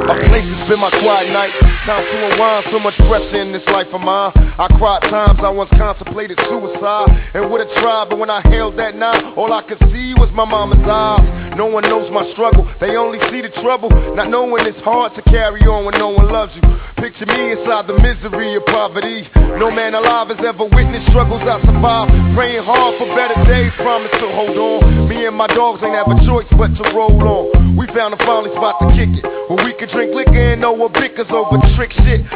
A place to spend my quiet nights. Time to unwind, so much pressure in this life of mine. I cried times I once contemplated suicide and would have tried, but when I held that knife, all I could see was my mama's eyes. No one knows my struggle, they only see the trouble. Not knowing it's hard to carry on when no one loves you. Picture me inside the misery of poverty. No man alive has ever witnessed struggles I survived. Praying hard for better days, promise to hold on. Me and my dogs ain't have a choice but to roll on. We found a finally spot to kick it, where we could drink liquor and no one bickers over trick shit.